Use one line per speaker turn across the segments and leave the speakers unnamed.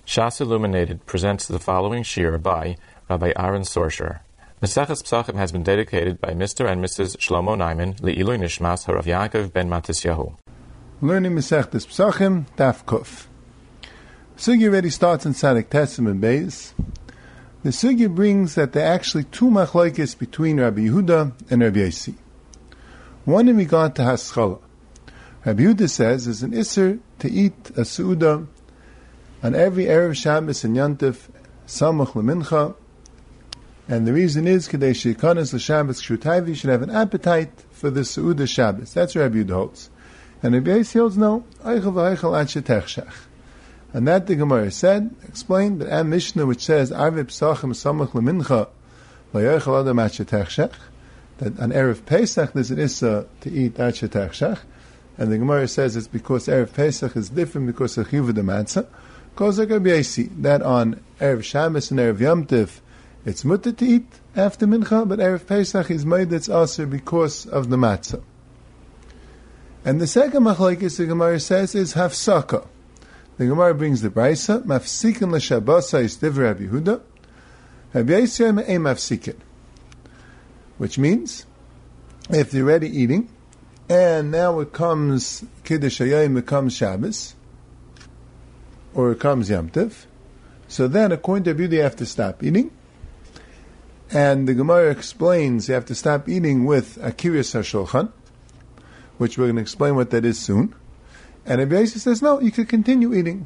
Shas Illuminated presents the following shir by Rabbi Aaron Sorsher. Maseches Pesachim has been dedicated by Mr. and Mrs. Shlomo Naiman Le'ilui Nishmas Harav Yaakov ben Matisyahu.
Learning Maseches Pesachim, Daf Kuf. Sugya already starts in Sadik Tessim and Beis. The Sugya brings that there are actually two machlokes between Rabbi Yehuda and Rabbi Yossi. One in regard to Haskalah. Rabbi Yehuda says there's an Isser to eat a Su'udah on every Erev Shabbos and Yantif, Samach L'Mincha, and the reason is Kedei Sheikanas L'Shabbos Kshutayvi should have an appetite for the Su'udah Shabbos. That's what Rabbi Yehuda holds. And Rabbi Yossi holds no, Eichel v'Eichel Ad Shetechshach. And that the Gemara explained, that our Mishnah which says Arvei Pesachim Samach L'Mincha V'Eichel Adam Ad Shetechshach, that on Erev Pesach there's an Issa to eat Ad Shetechshach, and the Gemara says it's because Erev Pesach is different because of Chiyuv the Matzah. Goes like Rabbi Yossi, that on Erev Shabbos and Erev Yom Tov it's mutter to eat after Mincha, but Erev Pesach is made it's aser because of the Matzah. And the second machlokes the Gemara says is Hafsaka. The Gemara brings the Brisa, Mafsikin l'Shabbos is Divrei Rabbi Yehuda, Rabbi Yossi me'ei Mafsikin, which means if you're already eating, and now it comes Kiddush Hayom, it comes Shabbos, or it comes Yom Tov, so then according to Rabbi Yehuda you have to stop eating, and the Gemara explains you have to stop eating with Akiris HaShulchan, which we're going to explain what that is soon, and Rabbi Yossi says no, you could continue eating.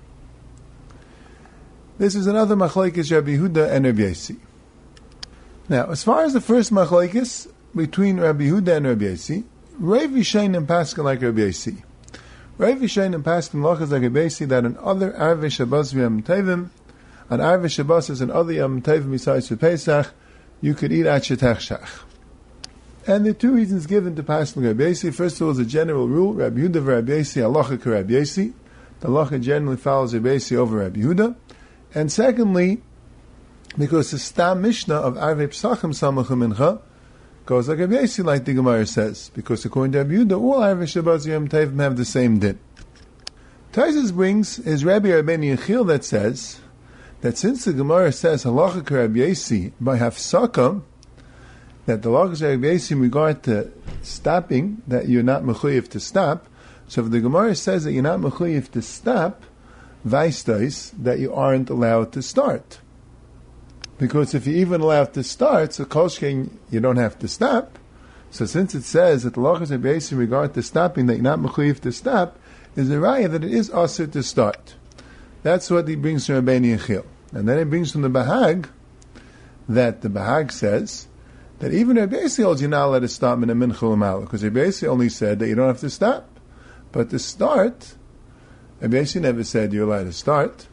This is another machlokes Rabbi Yehuda and Rabbi Yossi. Now, as far as the first machlokes between Rabbi Yehuda and Rabbi Yossi, Rav Yishayin and Paskin like Rabbi Yossi. Rav Yishayin and Paskin lachas like Rabbi Yossi that on other Arvei Shabbos v'Yom Tovim, on Arvei Shabbos and other Yom Tovim besides for Pesach, you could eat Ad Shetechshach. And the two reasons given to Paskin like Rabbi Yossi. First of all, is a general rule: Rabbi Yehuda v'Rabbi Yossi halacha k'Rabbi Yossi. The halacha generally follows Rabbi Yossi over Rabbi Yehuda. And secondly, because the Stam Mishnah of Arvei Pesachim Samach Mincha goes like Rabbi Yossi, like the Gemara says, because according to Rabbi Yehuda, all Arvei Shabbos Yom Tovim have the same din. Taisus brings is Rabbi Rabbeinu Yechiel that says that since the Gemara says halacha Rabbi Yossi by hafsaka, that the halacha of Rabbi Yossi in regard to stopping, that you're not mechuyev to stop. So if the Gemara says that you're not mechuyev to stop, vaistais that you aren't allowed to start. Because if you're even allowed to start, so kolshkein, you don't have to stop. So since it says that the lachas are based in regard to stopping, that you're not mechuyev to stop, is a raya that it is asur to start. That's what he brings from Rabbeinu Yechiel. And then he brings from the Bahag, that the Bahag says, that even Rabbi Yossi holds you're not allowed to stop in a mincha l'mala, because Rabbi Yossi only said that you don't have to stop. But to start, Rabbi Yossi never said you're allowed to start.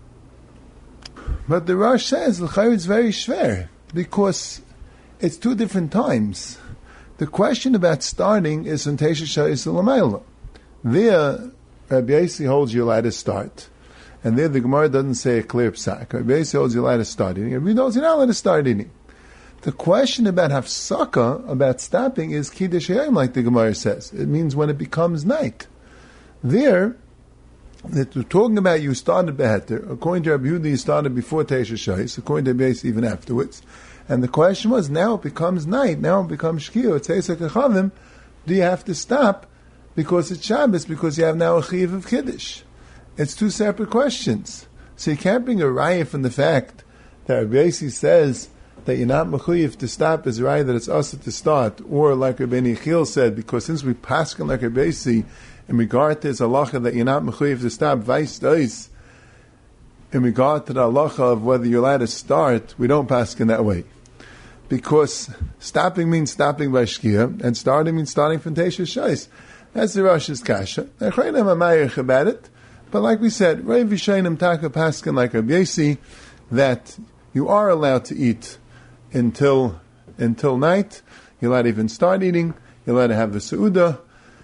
But the Rosh says, l'chayr it's very shver, because it's two different times. The question about starting is in Teisha Sha'is l'mayla. There, Rabbi Yossi holds you're allowed to start. And there the Gemara doesn't say a clear psak. Rabbi Yossi holds you're allowed to start eating. Rabbi Yehuda holds you're not allowed to start eating. The question about hafsaka, about stopping, is Kiddush Hayom, like the Gemara says. It means when it becomes night. There, that we're talking about you started beheter. According to Rabbi Yehuda, you started before Teisha Shais. According to Rabbi Yossi, even afterwards. And the question was, now it becomes night. Now it becomes shkir. It's Eisek Achavim. Do you have to stop because it's Shabbos? Because you have now a chiv of Kiddush. It's two separate questions. So you can't bring a raya from the fact that Rabbi Yossi says that you're not mechuyev to stop is a raya that it's also to start, or like Rabbeinu Yechiel said, because since we paskin like Rabbi Yossi in regard to his halacha that you're not mechuyev to stop, vice dois, in regard to the halacha of whether you're allowed to start, we don't paskin that way. Because stopping means stopping by shkia, and starting means starting from Teisha Shais. That's the Rosh's kasha. Echreinim amayich about it, but like we said, Rav Yishayim taka paskin like Rabbi Yossi, that you are allowed to eat until night. You're allowed to even start eating. You're allowed to have the Su'udah,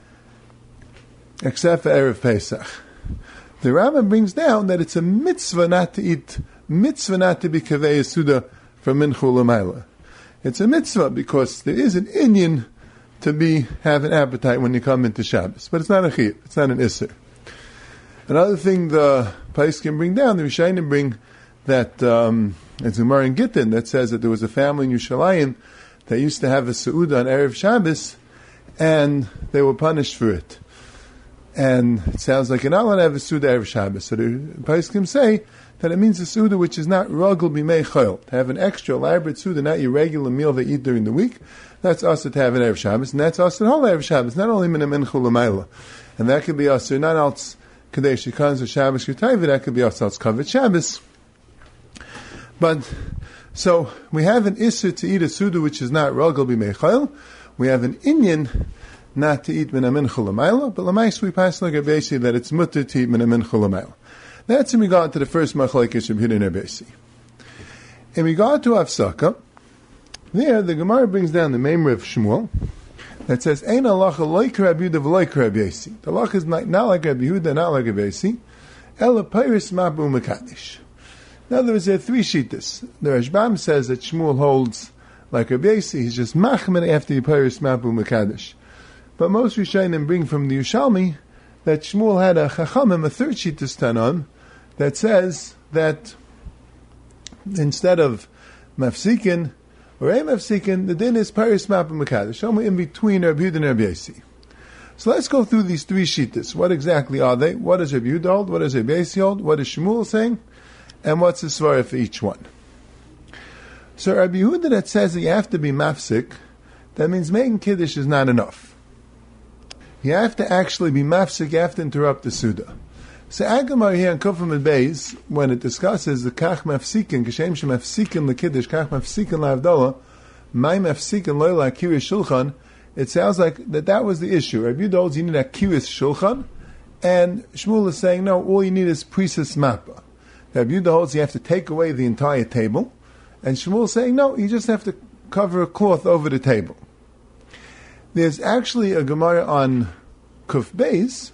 except for Erev Pesach. The Rambam brings down that it's a mitzvah not to eat, mitzvah not to be kavei Su'udah from Mincha L'mayla. It's a mitzvah because there is an inyan to have an appetite when you come into Shabbos. But it's not a chiyuv, it's not an isser. Another thing the Pais can bring down, the Rishayim bring that, it's Gemara in Gittin that says that there was a family in Yerushalayim that used to have a Seudah on Erev Shabbos, and they were punished for it. And it sounds like you're not allowed to have a Seudah Erev Shabbos. So the Paiskim say that it means a Seudah which is not Ragul B'mei Chayil. To have an extra elaborate Seudah, not your regular meal they eat during the week, that's also to have an Erev Shabbos, and that's also the whole Erev Shabbos, not only Min Mincha L'mayla. And that could be also not else Kadesh Yikans or Shabbos Yutayva, that could be also else Kavod Shabbos. But, so, we have an Isser to eat a Seudah which is not Ragul B'mei Chayil. We have an Inyan not to eat Min Mincha L'mayla, but L'mais we pass like a Besi that it's mutter to eat Min Mincha L'mayla. That's in regard to the first Machlekes of Hidden Besi. In regard to Afsaka, there the Gemara brings down the Meimer of Shmuel that says, Ein halacha like Rabbi Yehuda v'loik Rabbi Yossi. The halacha is not like Rabbi Yehuda, not like Rabbi Yossi. Ela Peiris Mabu Mekadesh. In other words, there are three shittas. The Rashbam says that Shmuel holds like Rabbi Yossi, he's just machman after the Peiris Mabu Mekadesh. But most Rishonim bring from the Yerushalmi that Shmuel had a Chachamim, a third shittas Tanan, that says that instead of Mafsikin, or a Mafsikin, the din is Peiris Mabu Mekadesh, somewhere in between Rabbi Yehuda and Rabbi Yossi. So let's go through these three shittas. What exactly are they? What does Rabbi Yehuda hold? What does Rabbi Yossi hold? What is Shmuel saying? And what's the svara for each one? So Rabbi Yehuda that says that you have to be mafsik, that means making kiddush is not enough. You have to actually be mafsik, you have to interrupt the Seudah. So Agamar here in Kufim and Beis, when it discusses the kach mafsikin, kashem shemafsikin lekiddush, kach mafsikin la'avdallah, my mafsikin loy la'akirish shulchan, it sounds like that was the issue. Rabbi Yehuda holds you need akirish shulchan, and Shmuel is saying, no, all you need is prisus mappa. Rabbi Yehuda holds you have to take away the entire table, and Shmuel is saying, no, you just have to cover a cloth over the table. There's actually a Gemara on Kuf Beis,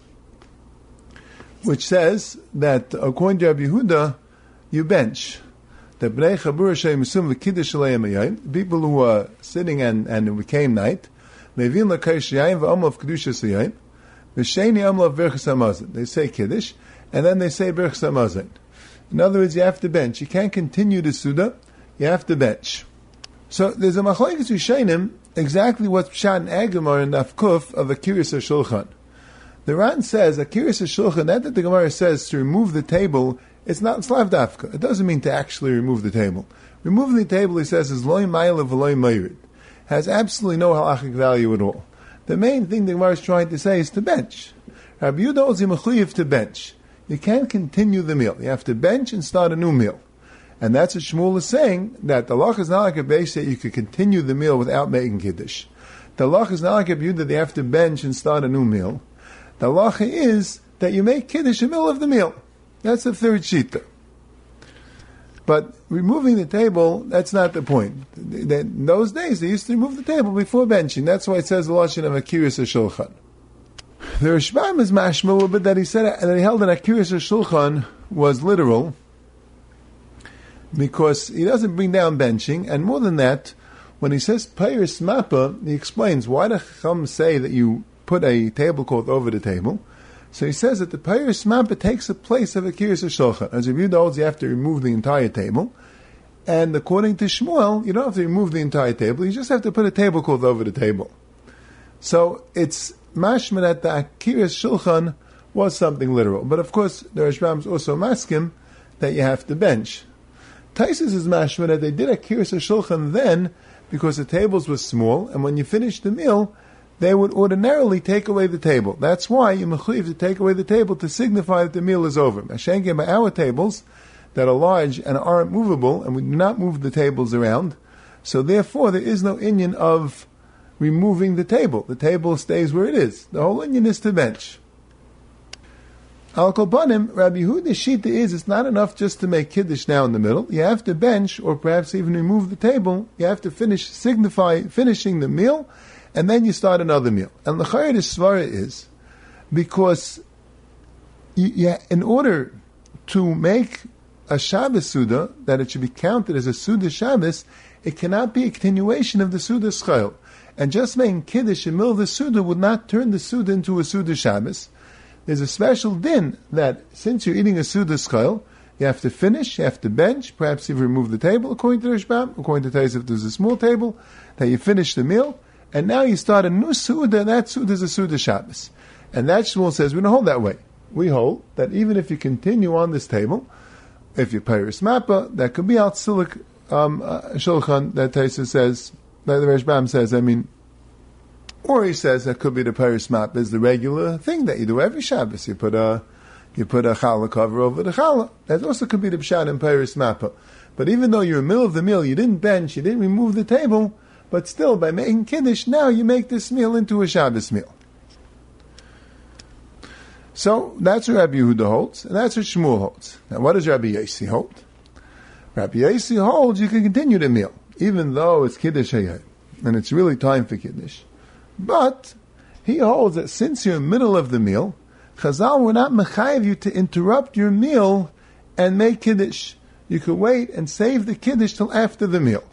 which says that according to Rabbi Yehuda, you bench. The Bnei Chabur Shem Misum V'Kiddush Aleim Hayom, people who are sitting and it became night, Mevin L'Kaish Yayim V'Amlav Kedushas Hayom, V'Sheni Amlav Berchas HaMazon. They say Kiddush, and then they say Berchas HaMazon. In other words, you have to bench. You can't continue the Seudah, you have to bench. So there's a Machlekes Rishonim, exactly what Pshat and Agamar and Nafkuf of Akiris HaShulchan. The Ran says, Akiris HaShulchan, that the Gemara says to remove the table, it's not Slav Dafka. It doesn't mean to actually remove the table. Removing the table, he says, is Loi Ma'ila V'Loi Ma'yirid. Has absolutely no halachic value at all. The main thing the Gemara is trying to say is to bench. Rabbi Yehuda holds you mechuyev to bench. You can't continue the meal. You have to bench and start a new meal. And that's what Shmuel is saying, that the halacha is not like a base that you could continue the meal without making kiddush. The halacha is not like a view that they have to bench and start a new meal. The halacha is that you make kiddush in the middle of the meal. That's the third shita. But removing the table, that's not the point. In those days, they used to remove the table before benching. That's why it says the lashon of Akiris HaShulchan. The Rashbam is mashma, but that he said that he held that Akiris HaShulchan was literal, because he doesn't bring down benching, and more than that, when he says Peiris Mappa, he explains why the Chacham say that you put a tablecloth over the table. So he says that the Peiris Mappa takes the place of Akiris HaShulchan. As Rabbi Yehuda holds, you have to remove the entire table, and according to Shmuel, you don't have to remove the entire table, you just have to put a tablecloth over the table. So it's mashma that the Akiris Shulchan was something literal. But of course, the Rashbam is also maskim that you have to bench. Taisus is mashma that they did Akiris HaShulchan then because the tables were small, and when you finish the meal, they would ordinarily take away the table. That's why you mechuyev to take away the table to signify that the meal is over. Mashenke by our tables that are large and aren't movable, and we do not move the tables around, so therefore there is no inyan of removing the table. The table stays where it is. The whole inyan is to bench. Al Kolbanim, Rabbi Yehuda's shita is, it's not enough just to make kiddush now in the middle. You have to bench, or perhaps even remove the table. You have to signify finishing the meal, and then you start another meal. And the Chayr Svara is, because in order to make a Shabbos Suda, that it should be counted as a Suda Shabbos, it cannot be a continuation of the Suda Schayil. And just making kiddush in the middle of the Suda would not turn the Suda into a Suda Shabbos. there's a special din that since you're eating a Suda Schil, you have to finish, you have to bench, perhaps you've removed the table, according to Rishbam, according to Tais, if there's a small table, that you finish the meal, and now you start a new Suda, and that Suda is a Suda Shabbos. And that Shmuel says, we don't hold that way. We hold that even if you continue on this table, if you Peiris Mappa, that could be Al Silik Shulchan, that Taisa says, that the Rishbam says, or he says that could be the Peiris Mappa is the regular thing that you do every Shabbos. You put a challah cover over the challah. That also could be the Pshat in Peiris Mappa. But even though you're in the middle of the meal, you didn't bench, you didn't remove the table, but still, by making Kiddush, now you make this meal into a Shabbos meal. So that's what Rabbi Yehuda holds, and that's what Shmuel holds. Now, what does Rabbi Yossi hold? Rabbi Yossi holds you can continue the meal, even though it's Kiddush Hayom, and it's really time for Kiddush. But he holds that since you're in the middle of the meal, Chazal will not mechayev you to interrupt your meal and make Kiddush. You could wait and save the Kiddush till after the meal.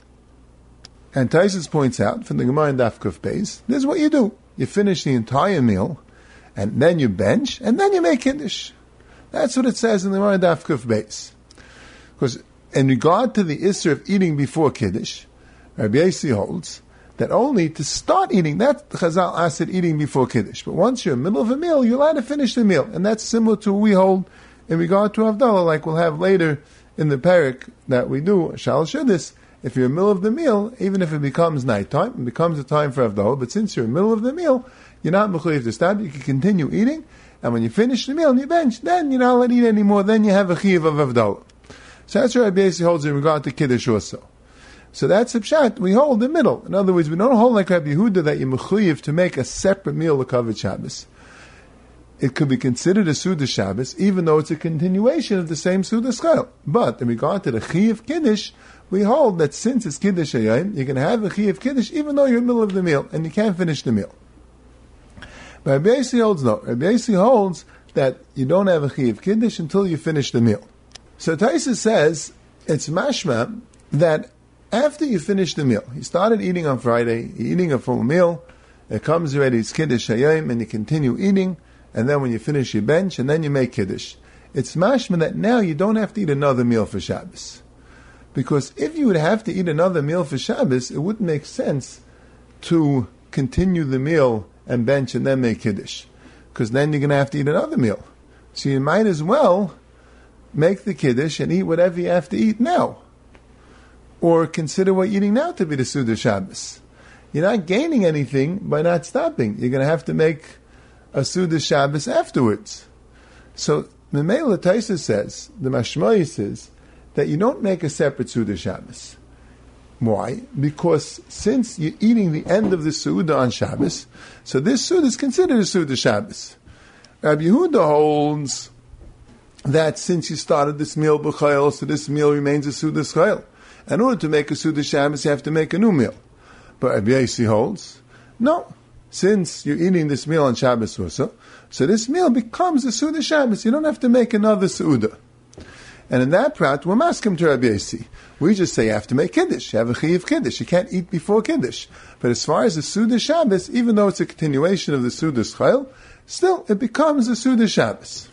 And Taisus points out from the Gemara in Daf Kuf Beis, this is what you do. You finish the entire meal, and then you bench, and then you make Kiddush. That's what it says in the Gemara in Daf Kuf Beis. Because in regard to the Isser of eating before Kiddush, Rabbi Yossi holds that only to start eating, that's the Chazal asked eating before Kiddush. But once you're in the middle of a meal, you're allowed to finish the meal. And that's similar to what we hold in regard to Havdalah, like we'll have later in the parak that we do, Shal Shudis. If you're in the middle of the meal, even if it becomes nighttime, it becomes a time for Havdalah, but since you're in the middle of the meal, you're not mechuyev to stop. You can continue eating, and when you finish the meal and you bench, then you're not allowed to eat anymore, then you have a chiyuv of Havdalah. So that's what Rabbi Yossi holds in regard to Kiddush also. So that's a pshat. We hold the middle. In other words, we don't hold like Rabbi Yehuda that you're mechuyev to make a separate meal of Kavod Shabbos. It could be considered a Suda Shabbos, even though it's a continuation of the same Suda Schil. But in regard to the Chiyuv Kiddush, we hold that since it's Kiddush Hayom, you can have a Chiyuv Kiddush even though you're in the middle of the meal, and you can't finish the meal. But Rabbi Yossi holds no. Rabbi Yossi holds that you don't have a Chiyuv Kiddush until you finish the meal. So Taisa says, it's mashma that after you finish the meal, you started eating on Friday, you're eating a full meal, it comes already, it's Kiddush Hayom, and you continue eating, and then when you finish your bench, and then you make Kiddush. It's mashma that now you don't have to eat another meal for Shabbos. Because if you would have to eat another meal for Shabbos, it wouldn't make sense to continue the meal and bench and then make Kiddush. Because then you're going to have to eat another meal. So you might as well make the Kiddush and eat whatever you have to eat now. Or consider what you're eating now to be the Suda Shabbos. You're not gaining anything by not stopping. You're going to have to make a Suda Shabbos afterwards. So the Memela Taisa says, the Mashmoyi says, that you don't make a separate Suda Shabbos. Why? Because since you're eating the end of the Suda on Shabbos, so this Suda is considered a Suda Shabbos. Rabbi Yehuda holds that since you started this meal b'chayil, so this meal remains a Suda Schayil. In order to make a Suda Shabbos, you have to make a new meal. But Rabbi Yossi holds, no. Since you're eating this meal on Shabbos also, so this meal becomes a Suda Shabbos. You don't have to make another Suda. And in that prat, we're maskim to Rabbi Yossi. We just say you have to make Kiddush. You have a Chiyuv Kiddush. You can't eat before Kiddush. But as far as the Suda Shabbos, even though it's a continuation of the Suda Schayil, still it becomes a Suda Shabbos.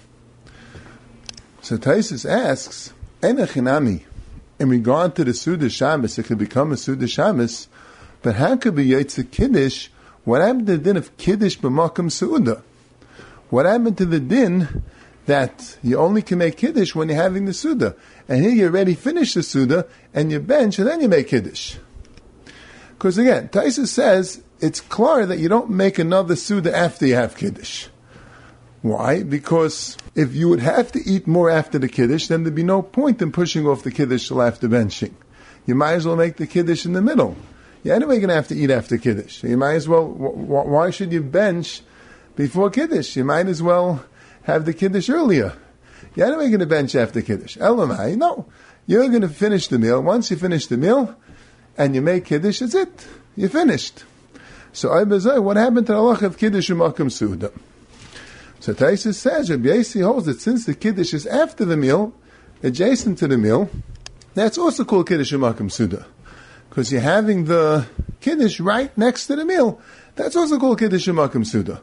So Taisus asks, Ena Chinami, in regard to the Suda Shabbos, it could become a Suda Shabbos, but how could be Yotze Kiddush? What happened to the din of Kiddush b'makam Suda? What happened to the din that you only can make Kiddush when you're having the Suda? And here you already finished the Suda, and you bench, and then you make Kiddush. Because again, Taisa says, it's clear that you don't make another Suda after you have Kiddush. Why? Because if you would have to eat more after the Kiddush, then there'd be no point in pushing off the Kiddush till after benching. You might as well make the Kiddush in the middle. You're anyway going to have to eat after Kiddush. So you might as well, why should you bench before Kiddush? You might as well have the Kiddush earlier. You're anyway going to bench after Kiddush. Elamai, no. You're going to finish the meal. Once you finish the meal and you make Kiddush, that's it. You're finished. So, what happened to the halach of Kiddush u'makam Suda? So Taisus says, Rabbi Yossi holds that since the Kiddush is after the meal, adjacent to the meal, that's also called Kiddush u'makam Suda. Because you're having the Kiddush right next to the meal. That's also called Kiddush u'makam Suda.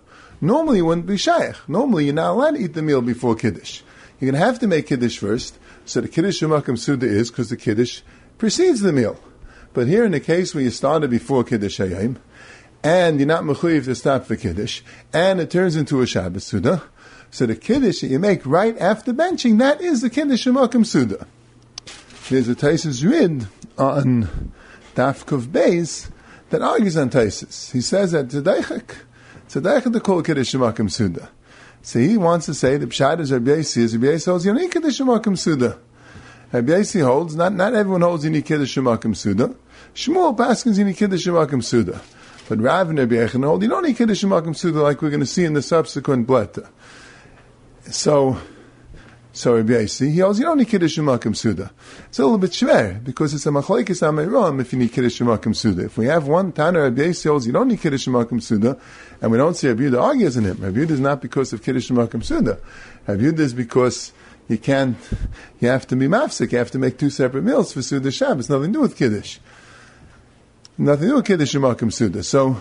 Normally it wouldn't be shaykh. Normally you're not allowed to eat the meal before Kiddush. You're going to have to make Kiddush first, so the Kiddush Shemakim Suda is because the Kiddush precedes the meal. But here in the case where you started before Kiddush Hayim, and you're not mechuyev to stop for Kiddush, and it turns into a Shabbos Suda, so the Kiddush that you make right after benching, that is the Kiddush Shemakim Suda. There's a Taisus Rid on Daf Kuf Beis that argues on Taisus. He says that Tzedaichik to call Kiddush Shemakim Suda. So he wants to say the Pshat is Rabbi Yossi holds you need Kiddush Shemakim Suda. Rabbi Yossi holds, not everyone holds you need Kiddush Shemakim Suda. Shmuel Paskins you need Kiddush Shemakim Suda. But Rav and Rabbi Yechon hold you don't need Kiddush Shemakim Suda like we're going to see in the subsequent bletta. So Rabbi Yossi, he holds you don't need Kiddush Shemakim Suda. It's a little bit shver, because it's a machlokes amayram if you need Kiddush Shemakim Suda. If we have one Tana Rabbi Yossi holds you don't need Kiddush Shemakim Suda, and we don't see Rabbi Yehuda argues in him. Rabbi Yehuda is not because of Kiddush Shemakim Suda. Rabbi Yehuda is because you have to be mafsik, you have to make two separate meals for Suda Shabbos. Nothing to do with Kiddush. Nothing to do with Kiddush Shemakim Suda. So,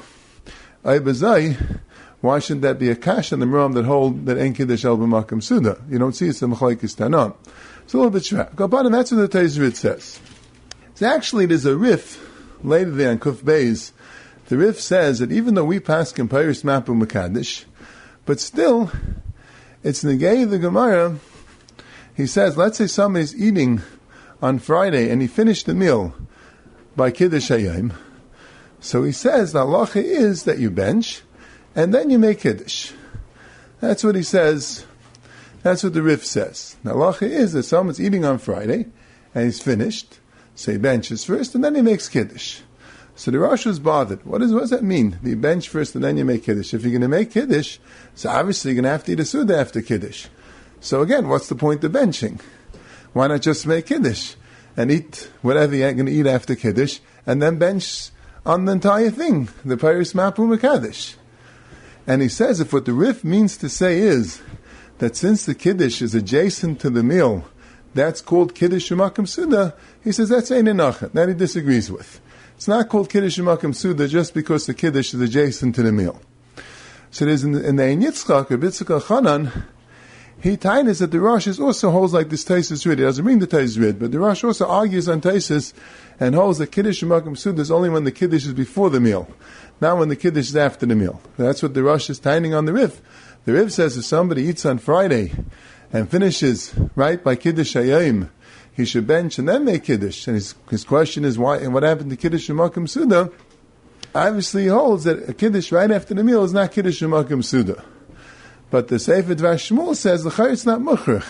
why should that be a kash on the Meram that hold that ain't Kiddush El B'Makom Suda? You don't see it's a Machlokes Tanam. It's a little bit shver. Go bottom, that's what the Taisus Rid says. So actually there's a riff later there on Kuf Beis. The riff says that even though we pass Peiros Mapu Mekadesh, but still, it's Negei the Gemara. He says, let's say somebody's eating on Friday and he finished the meal by Kiddush Hayim. So he says, the halacha is that you bench, and then you make Kiddush. That's what he says. That's what the Rif says. The halacha is that someone's eating on Friday, and he's finished, so he benches first, and then he makes Kiddush. So the Rosh was bothered. What does that mean? You bench first, and then you make Kiddush. If you're going to make Kiddush, so obviously you're going to have to eat a Suda after Kiddush. So again, what's the point of benching? Why not just make Kiddush, and eat whatever you're going to eat after Kiddush, and then bench on the entire thing, the Peiros Mapu Mekadesh. And he says, if what the Rif means to say is that since the Kiddush is adjacent to the meal, that's called Kiddush Shemakim Suda, he says that's Ein Enachat. That he disagrees with. It's not called Kiddush Shemakim Suda just because the Kiddush is adjacent to the meal. So there's in the Ein Yitzchak, Rabbi Yitzchak Chanan, he ties that the Rosh also holds like this Taisus Rid. He doesn't mean the Taisus Rid, but the Rosh also argues on Taisus and holds that Kiddush Shemakim Suda is only when the Kiddush is before the meal, not when the Kiddush is after the meal. That's what the Rosh is tying on the Rif. The Rif says if somebody eats on Friday and finishes right by Kiddush Hayim, he should bench and then make Kiddush. And his question is, why? And what happened to Kiddush Shemakim Suda? Obviously he holds that a Kiddush right after the meal is not Kiddush Shemakim Suda. But the Sefer Dvash Shmuel says, l'chayr it's not mukhrich.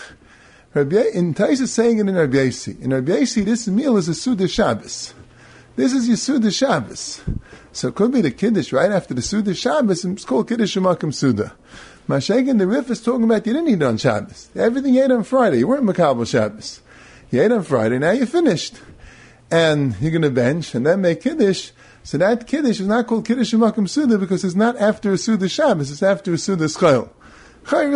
In Taisus is saying it in Rabbi Yossi. In Rabbi Yossi, this meal is a Suda Shabbos. This is your Suda Shabbos. So it could be the Kiddush right after the Suda Shabbos, and it's called Kiddush Shemakim Suda. Mashiach, the Rif is talking about you didn't eat on Shabbos. Everything you ate on Friday. You weren't Makabel Shabbos. You ate on Friday, now you're finished. And you're going to bench and then make Kiddush. So that Kiddush is not called Kiddush Shemakim Suda because it's not after a Suda Shabbos, it's after a Suda Schayil. Then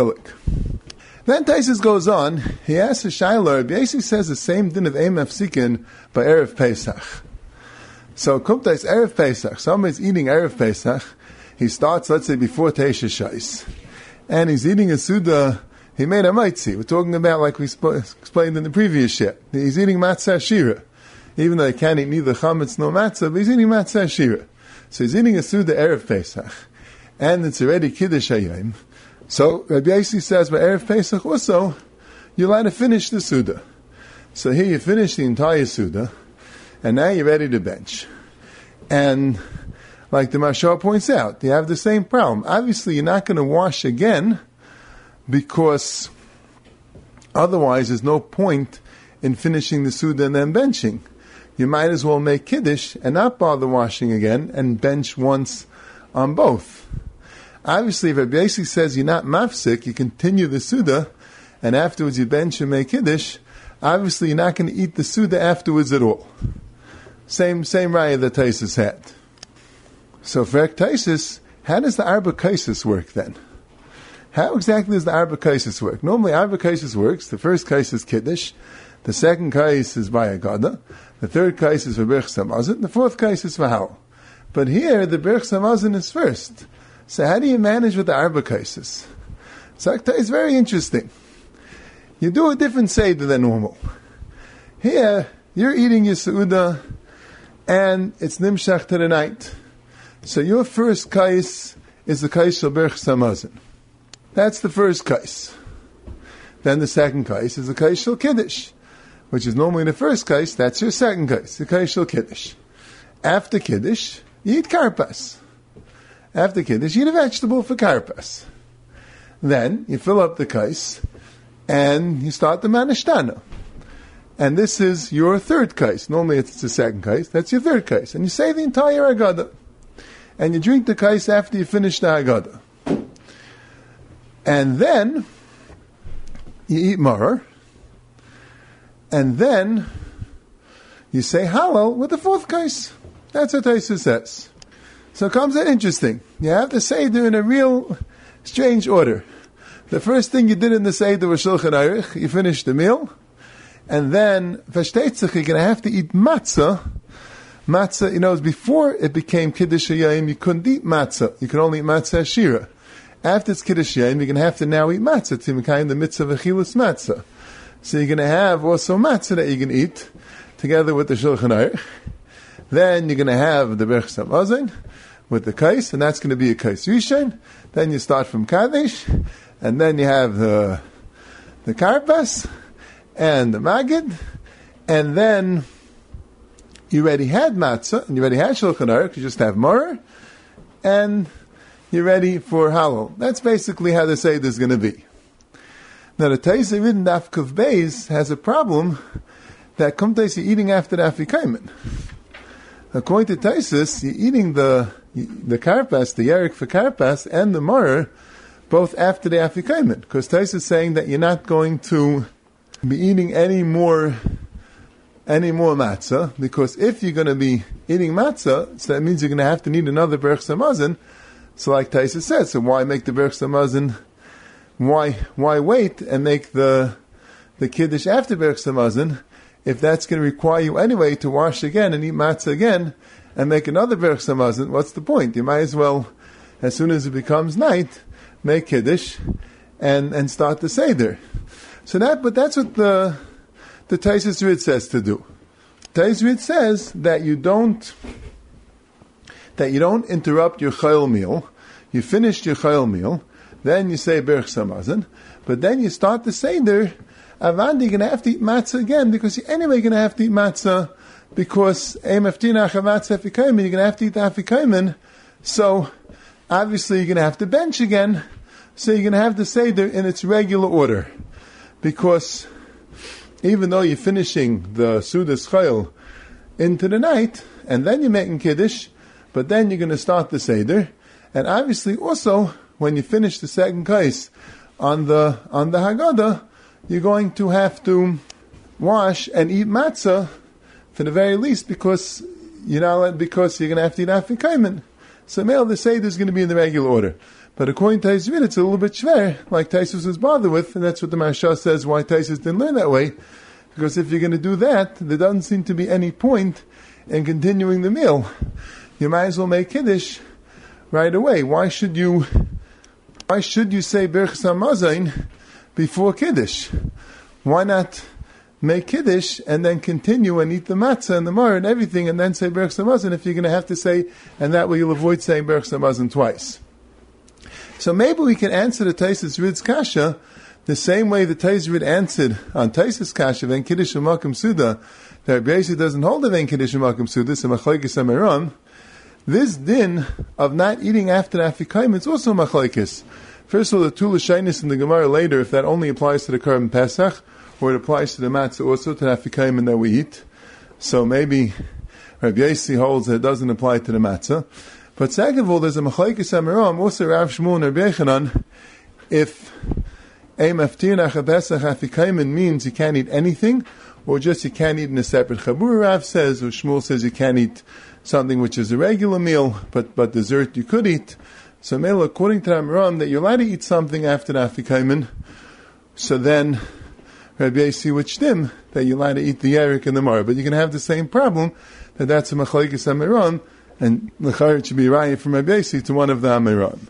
Taisus goes on, he asks a Shaila, basically says the same din of Eim Mafsikin by Erev Pesach. So Kumtais Erev Pesach, somebody's eating Erev Pesach, he starts, let's say, before Teisha Shais, and he's eating a Suda, he made a Maitzi. We're talking about, like we explained in the previous year, he's eating Matzah Shira, even though he can't eat neither Chametz nor Matzah, but he's eating Matzah Shira. So he's eating a Suda Erev Pesach, and it's already Kiddush Hayim. So Rabbi Yossi says, by Erev Pesach also, you're allowed to finish the Suda. So here you finish the entire Suda, and now you're ready to bench. And like the Mashal points out, you have the same problem. Obviously, you're not going to wash again, because otherwise there's no point in finishing the Suda and then benching. You might as well make Kiddush and not bother washing again, and bench once on both. Obviously, if Rabbi Yossi says you're not mafsik, you continue the Suda, and afterwards you bench and make Kiddush, obviously you're not going to eat the Suda afterwards at all. Same raya that Taisus had. So for Taisus, how does the Arba Kaisis work then? How exactly does the Arba Kaisis work? Normally Arba Kaisis works, the first Kais is Kiddush, the second Kais is by Agada, the third Kais is for Birch Samazin, the fourth Kais is for Hal. But here, the Birch Samazin is first. So how do you manage with the arba kaises? So it's very interesting. You do a different seder than normal. Here, you're eating your seuda, and it's nimshach to the night. So your first kais is the kais shel berachas hamazon. That's the first kais. Then the second kais is the kais shel kiddush, which is normally the first kais. That's your second kais, the kais shel kiddush. After kiddush, you eat karpas. After kiddush, you eat a vegetable for karpas. Then you fill up the kais, and you start the manishtana. And this is your third kais. Normally it's the second kais. That's your third kais. And you say the entire Haggadah. And you drink the kais after you finish the Haggadah. And then you eat maror. And then you say Hallel with the fourth kais. That's what Tosfos says. So it comes out interesting. You have the Seder in a real strange order. The first thing you did in the Seder was Shulchan Aruch. You finished the meal. And then, versteht sich, you're going to have to eat matzah. Matzah, before it became Kiddush Hayom, you couldn't eat matzah. You could only eat matzah ashira. After it's Kiddush Hayom, you're going to have to now eat matzah. To make the mitzvah of Achilus matzah. So you're going to have also matzah that you can eat, together with the Shulchan Aruch. Then you're going to have the Berachas Hamazon with the kais, and that's going to be a kais rishon. Then you start from Kaddish, and then you have the karpas and the magid, and then you already had matzah, and you already had shulchan aruch. You just have maror, and you're ready for Hallel. That's basically how the seder is going to be. Now the Tosfos in Daf Kuf Beis has a problem that you're eating after the Afikomen. According to Tosfos, you're eating the karpas, the yerek for karpas, and the maror, both after the Afikomen. Because Tosfos is saying that you're not going to be eating any more matzah, because if you're going to be eating matzah, so that means you're going to have to need another Berachas Hamazon. So like Tosfos says, so why make the Berachas Hamazon? Why wait and make the Kiddush after Berachas Hamazon, if that's going to require you anyway to wash again and eat matzah again and make another Berachas Hamazon? What's the point? You might as well, as soon as it becomes night, make Kiddush and start the Seder. But that's what the Tosfos Rid says to do. Tosfos Rid says that you don't interrupt your chayil meal. You finished your chayil meal, then you say Berachas Hamazon, but then you start the Seder. Avandi, you're going to have to eat matzah again, because you're anyway going to have to eat matzah, because you're going to have to eat the Afikomen, so obviously you're going to have to bench again, so you're going to have the Seder in its regular order. Because even though you're finishing the Sudas Chayil into the night, and then you're making Kiddush, but then you're going to start the Seder, and obviously also, when you finish the second kais on the Haggadah, you're going to have wash and eat matzah for the very least, because you're going to have to eat Afikomen. So the Seder is going to be in the regular order. But according to Tosfos, it's a little bit schwer, like Tosfos was bothered with, and that's what the Maharsha says why Tosfos didn't learn that way. Because if you're going to do that, there doesn't seem to be any point in continuing the meal. You might as well make Kiddush right away. Why should you say Berachas Hamazon before Kiddush? Why not make Kiddush and then continue and eat the matzah and the maror and everything, and then say Berachas Hamazon if you're going to have to say, and that way you'll avoid saying Berachas Hamazon twice. So maybe we can answer the Tosfos Rid's kasha the same way the Tosfos Rid answered on Tosfos kasha, Ven Kiddush U'Makom Suda, that Rabbi Yossi doesn't hold the Ven Kiddush U'Makom Suda, so Machlokes Ameram. This din of not eating after the Afikomen is also Machlokes. First of all, the two Lashonos in the Gemara later, if that only applies to the Korban Pesach, or it applies to the matzah also, to the Afikomen that we eat. So maybe Rabbi Yossi holds that it doesn't apply to the matzah. But second of all, there's a Machlokes Ameram, also Rav Shmuel and Rabbi Yechanan, if Ein Maftir Nach HaPesach Afikomen means you can't eat anything, or just you can't eat in a separate Chabur, Rav says, or Shmuel says you can't eat something which is a regular meal, but dessert you could eat. So Mela, according to Ameram, that you're allowed to eat something after the Afikomen, so then Rabbi Yossi would shtim that you're allowed to eat the yerek and the maror. But you can have the same problem, that's a Machlokes Ameram, And l'chayr it should be raya from Rabbi Yossi to one of the Amiram.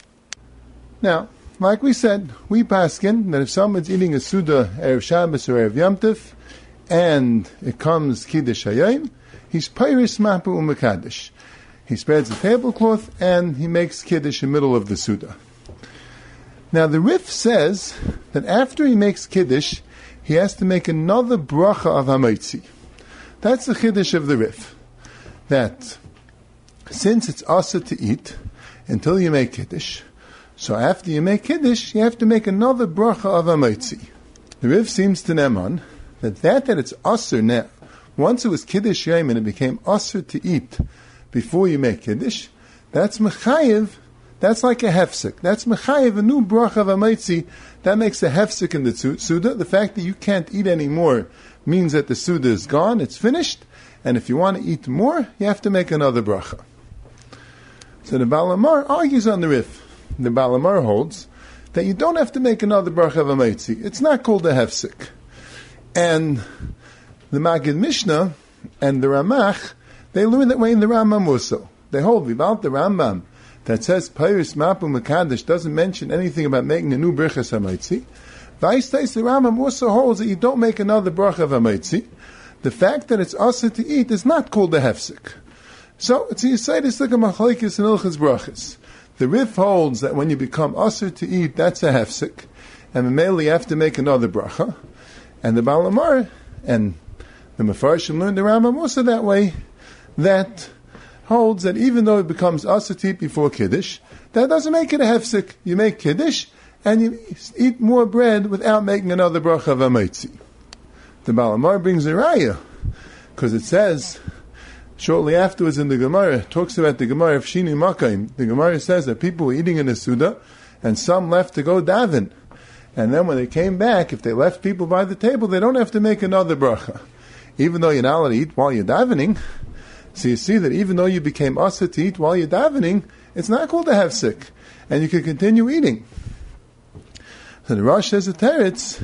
Now, like we said, we paskin that if someone's eating a Suda Erev Shabbos or Erev Yom Tov, and it comes Kiddush Hayom, he's Peiris Mapu Umakadosh. He spreads the tablecloth and he makes Kiddush in the middle of the Suda. Now the Rif says that after he makes Kiddush, he has to make another bracha of Hamaitzi. That's the Kiddush of the Rif. That since it's also to eat until you make Kiddush, so after you make Kiddush, you have to make another bracha of Hamaitzi. The Rif seems to Neman that it's Asr now. Once it was Kiddush Yom and it became Asr to eat before you make Kiddush, that's Mechayev, that's like a hefsek. That's Mechayev, a new bracha of Hamaitzi, that makes a hefsek in the Suda. The fact that you can't eat anymore means that the Suda is gone, it's finished, and if you want to eat more, you have to make another bracha. So the Baal Amar argues on the Rif. The Baal Amar holds that you don't have to make another bracha of Hamaitzi. It's not called a hefsek. And the Magid Mishnah and the Ramach, they learn that way in the Rambam also. They hold about the Rambam that says Peiris Mapu Mekadosh doesn't mention anything about making a new Birchas Hamaitzi. Vaistais, the Rambam also holds that you don't make another bracha of Hamaitzi. The fact that it's also to eat is not called a hefsek. So it's a Yisaytis like a Machlekes and Ilchas Brachas. The Rif holds that when you become asr to eat, that's a hefsek, and Mameli you have to make another bracha. And the Baal Amar and the Mefarshim learned the Rambam also that way, that holds that even though it becomes asr to eat before Kiddush, that doesn't make it a hefsek. You make Kiddush, and you eat more bread without making another bracha of Hamaitzi. The Baal Amar brings a raya, because it says, shortly afterwards in the Gemara, talks about the Gemara of Shini Makayim. The Gemara says that people were eating in the Suda, and some left to go daven. And then when they came back, if they left people by the table, they don't have to make another bracha. Even though you're not allowed to eat while you're davening, so you see that even though you became asa to eat while you're davening, it's not called a hefsek, and you can continue eating. So the Rosh says a teretz,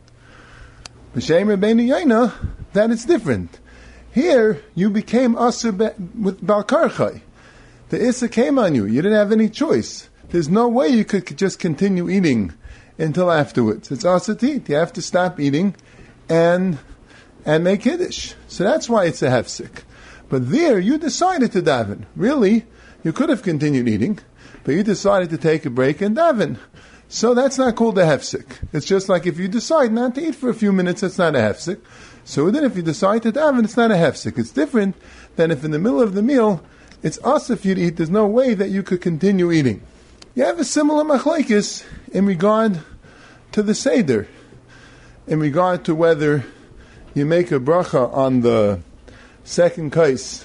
b'shem Rabbeinu Yaina, that it's different. Here, you became asa with Bal Karchai. The Issa came on you. You didn't have any choice. There's no way you could just continue eating until afterwards. It's asa to eat. You have to stop eating and make Kiddush. So that's why it's a hefsek. But there, you decided to daven. Really, you could have continued eating, but you decided to take a break and daven. So that's not called a hefsek. It's just like if you decide not to eat for a few minutes, that's not a hefsek. So then if you decide to daven, it's not a hefsek. It's different than if in the middle of the meal, it's us if you eat, there's no way that you could continue eating. You have a similar machlekes in regard to the Seder, in regard to whether you make a bracha on the second kais.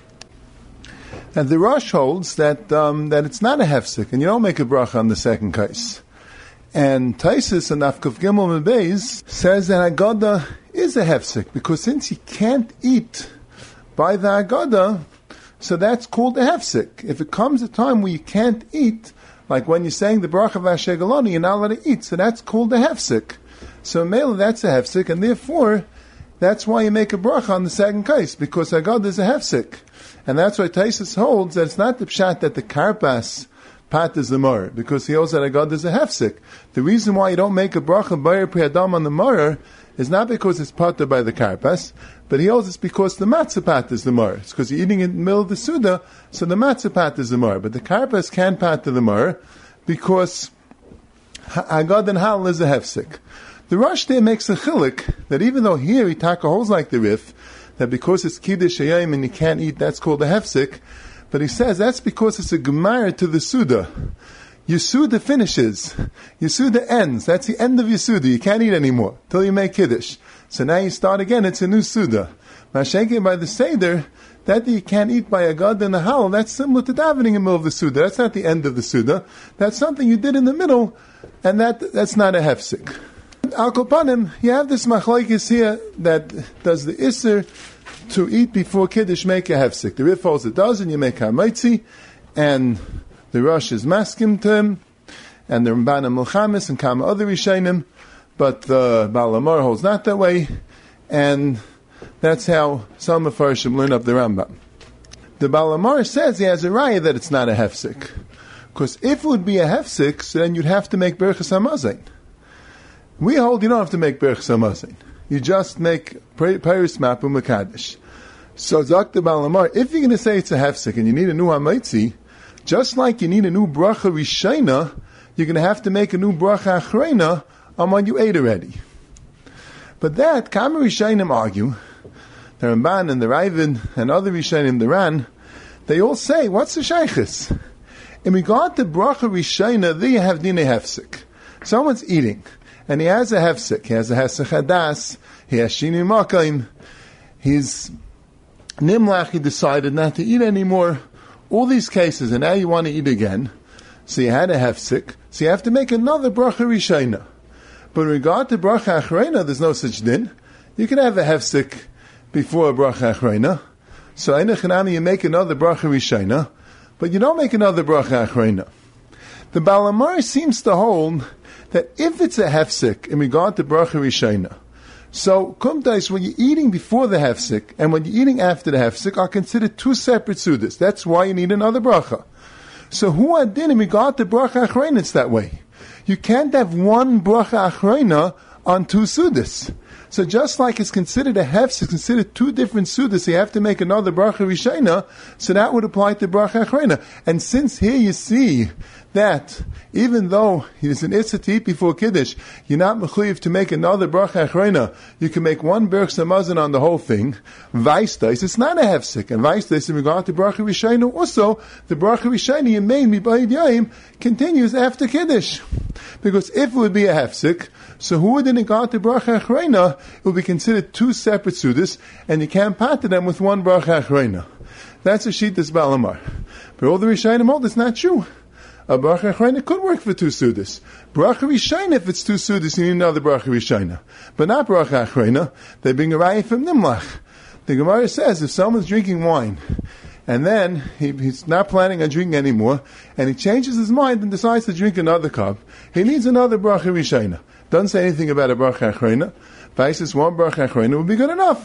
And the Rosh holds that it's not a hefsek, and you don't make a bracha on the second kais. And Taisus and Afkuf Gimel Mebeis says that Agada is a hefsek, because since you can't eat by the Agada, so that's called a hefsek. If it comes a time where you can't eat, like when you're saying the bracha of Asher Galoni, you're not allowed to eat, so that's called a hefsek. So Mela, that's a hefsek, and therefore, that's why you make a bracha on the second kais, because Agada is a hefsek. And that's why Taisus holds that it's not the pshat that the karpas pat is the mar, because he holds that Agada is a hefsek. The reason why you don't make a bracha bayir pri adam on the mar is not because it's pater by the karpas, but he holds it's because the matzah pat is the mar. It's because you're eating in the middle of the suda, so the matzah pat is the mar. But the karpas can pat to the mar, because Agad and Hal is a hefsek. The Rosh there makes a chilik, that even though here he taka holds like the Rif, that because it's Kiddush Hayom and you can't eat, that's called a hefsek, but he says that's because it's a gemara to the Suda. Your Suda finishes. Your Suda ends. That's the end of your Suda. You can't eat anymore till you make Kiddush. So now you start again, it's a new Suda. Mashenke by the Seder, that you can't eat by a God and a Hal, that's similar to davening in the middle of the Suda. That's not the end of the Suda. That's something you did in the middle, and that's not a hefsek. Al Kopanim, you have this machlokes here that does the Isser to eat before Kiddush make a hefsek. The Rif holds it does, and you make Hamaitzi, and the Rosh is maskim to him, and the Ramban and Milchamis and Kama other Rishayim, but the Baal Amar holds not that way, and that's how some Mefarshim learn up the Rambam. The Balamar says he has a raya that it's not a hefsek. Because if it would be a hefsek, so then you'd have to make Berchas HaMazain. We hold you don't have to make Berchas HaMazain. You just make Peiris Mapum Mekadesh. So Zak the Balamar, if you're going to say it's a hefsek and you need a new Hamaitzi, just like you need a new Bracha Rishayna, you're going to have to make a new Bracha Achreina on what you ate already. But that, Kama Rishaynim argue, the Ramban and the Ravid and other Rishaynim, the Ran, they all say, what's the Sheikhis? In regard to Bracha Rishayna, there you have Dinei Hefsek. Someone's eating, and he has a Hefsek. He has a Hesech Hadas, he has Shini Makayim, he's Nimlach, he decided not to eat anymore. All these cases, and now you want to eat again. So you had a Hefsek, so you have to make another Bracha Rishayna. But in regard to Bracha Achreina, there's no such din. You can have a Hefsek before a Bracha Achreina. So you make another Bracha Rishayna, but you don't make another Bracha Achreina. The Balamar seems to hold that if it's a Hefsek in regard to Bracha Rishayna, so Kumtais, when you're eating before the Hefsek and when you're eating after the Hefsek are considered two separate Sudas. That's why you need another Bracha. So who adin in regard to Bracha Achreina, it's that way. You can't have one Bracha Achreina on two Sudas. So just like it's considered a hefsek, it's considered two different sudas, so you have to make another bracha rishayna, so that would apply to bracha achreina. And since here you see that even though it's an issa to eat before kiddush, you're not mechuyev to make another bracha achreina. You can make one berch samazon on the whole thing. Vaistais, it's not a hefsek, and vaistais in regard to bracha rishayna also, the bracha rishayna you made mibayid yaim continues after kiddush. Because if it would be a hefsek, so who would in regard to bracha achreina, it will be considered two separate sudas, and you can't pater them with one bracha achreina. That's a shittas Balamar. But all the Rishayim hold it's not true. A bracha achreina could work for two sudas. Bracha rishayna, if it's two sudas, you need another bracha rishayna. But not bracha achreina. They bring a raya from Nimlach. The Gemara says if someone's drinking wine, and then he's not planning on drinking anymore, and he changes his mind and decides to drink another cup, he needs another bracha rishayna. Doesn't say anything about a bracha achreina. Vices one bracha achreina would be good enough.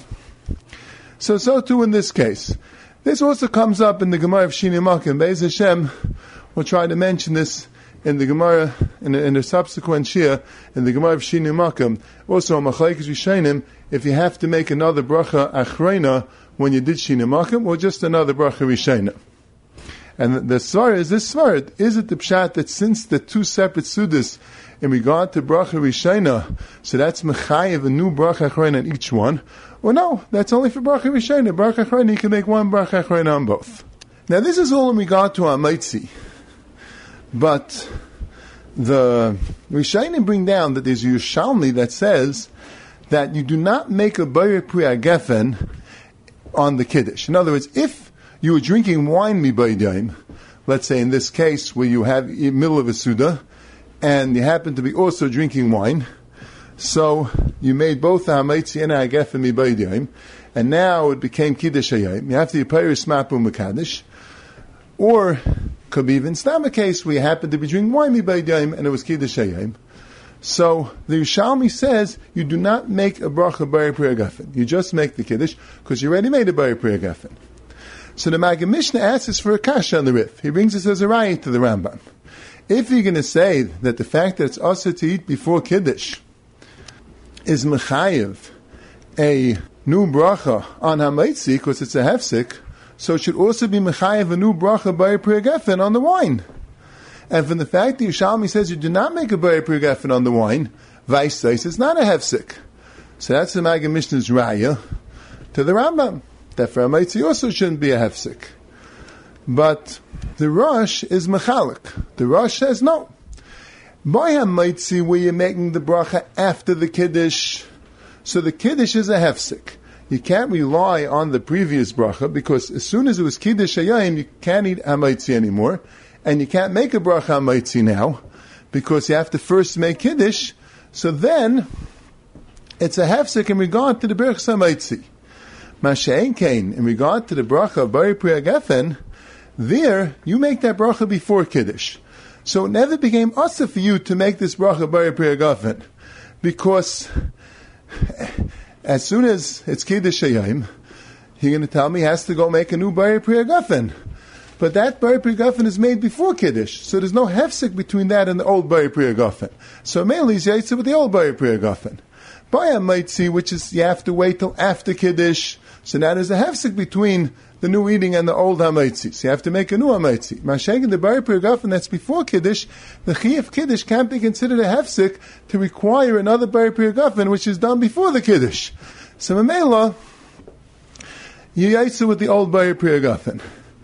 So too in this case. This also comes up in the Gemara of Shini Makim. Be'ez Hashem, we'll try to mention this in the Gemara, in the subsequent Shia, in the Gemara of Shini Makim. Also, Machlekes Rishayim, if you have to make another bracha achreina when you did Shini Makim, or just another bracha rishayna. And the svar is this svar. Is it the pshat that since the two separate sudas in regard to bracha rishayna, so that's mechayev a new bracha achreina in each one? Well, no, that's only for bracha rishayna. Bracha achreina you can make one bracha achreina on both. Now this is all in regard to Hamaitzi, but the Rishayim bring down that there's a Yerushalmi that says that you do not make a bayir priya gefen on the kiddush. In other words, if you were drinking wine mibaydayim, let's say in this case where you have in the middle of a suda, and you happen to be also drinking wine, so you made both the hamaitzi and the hagefen mibaydayim, and now it became kiddush hayim. You have to pay your smapu mekadesh, or could be even a case where you happen to be drinking wine mibaydayim and it was kiddush hayim. So the Yerushalmi says you do not make a bracha bayir priya gefen. You just make the kiddush because you already made a bayir priya gefen. So the Maggid Mishnah asks for a kasha on the Rif. He brings us as a raya to the Rambam. If you're going to say that the fact that it's also to eat before kiddush is mechayev a new bracha on hamaitzi because it's a hefsek, so it should also be mechayev a new bracha bayir priya gefen on the wine. And from the fact that Yerushalmi says you do not make a bayir priya gefen on the wine, vice says it's not a hefsek. So that's the Maggid Mishnah's raya to the Rambam. That for hamaitzi also shouldn't be a hefsek. But the Rosh is mechalik. The Rosh says no. By hamaitzi, where you're making the bracha after the kiddush, so the kiddush is a hefsek. You can't rely on the previous bracha because as soon as it was kiddush hayayim, you can't eat hamaitzi anymore, and you can't make a bracha hamaitzi now because you have to first make kiddush. So then it's a hefsek in regard to the berach hamaitzi. Masha'en kain, in regard to the bracha of bayir priya gefen, there you make that bracha before kiddush. So it never became asa for you to make this bracha bayir priya gefen, because as soon as it's kiddush hayim, you're going to tell me he has to go make a new Bari Pri Hagafen. But that Bari Pri Hagafen is made before Kiddush, so there's no hefsek between that and the old Bari Pri Hagafen. So mainly he's yaitze with the old Bari Pri Hagafen. By a Maitzi, which is you have to wait till after Kiddush, so now there's a hefsek between the new eating and the old Hamaitzi. So you have to make a new Hamaitzi. Mashaykin, the Bari Pri Hagafen that's before Kiddush, the Chiyuv Kiddush can't be considered a hefsek to require another Bari Pri Hagafen which is done before the Kiddush. So Mamela, you yaitze with the old Bari Pri Hagafen.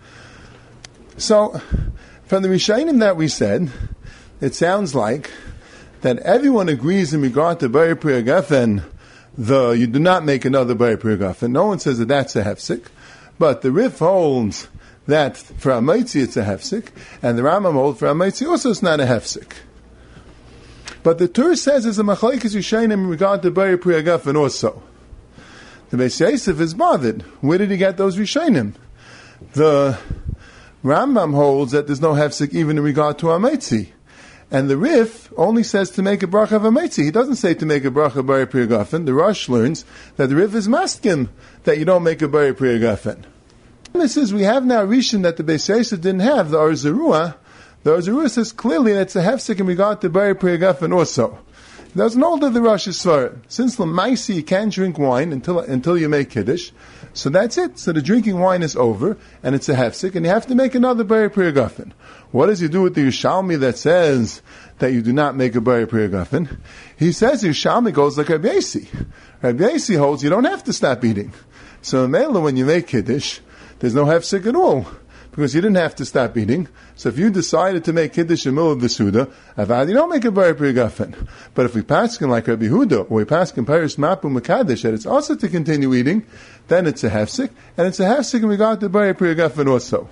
So, from the Rishonim that we said, it sounds like that everyone agrees in regard to Bari Pri Hagafen, you do not make another Bari Pri Hagafen. No one says that that's a hefsek, but the Rif holds that for Hamaitzi it's a hefsek, and the Rambam holds for Hamaitzi also it's not a hefsek. But the Tur says is a machlokes Rishonim in regard to Bari Pri Hagafen also. The Beis Yosef is bothered. Where did he get those Rishonim? The Rambam holds that there's no hefsek even in regard to Hamaitzi. And the Rif only says to make a bracha of Hamaitzi. He doesn't say to make a bracha of Bari Pri Hagafen. The Rosh learns that the Rif is maskim, that you don't make a Bari Pri Hagafen. This is, we have now Rishon that the Beis Yosef didn't have, the Or Zarua. The Or Zarua says clearly that it's a hefsek in regard to Bari Pri Hagafen also. He doesn't hold of the Rosh Svarim. Since L'maisi you can't drink wine until you make Kiddush, so that's it. So the drinking wine is over, and it's a hefsek, and you have to make another Bari Pri Hagafen. What does he do with the Yerushalmi that says that you do not make a Bari Pri Hagafen? He says the Yerushalmi goes like Rabbi Yossi. Rabbi Yossi holds you don't have to stop eating. So in Mela, when you make Kiddush, there's no hefsek at all, because you didn't have to stop eating. So if you decided to make Kiddush in the middle of the Suda, Avad, you don't make a Bari Pri Hagafen. But if we pass him like Rabbi Huda, or we pass him Paris Mapu Makadesh, that it's also to continue eating, then it's a hefsek, and it's a hefsek in regard to Bari Pri Hagafen also.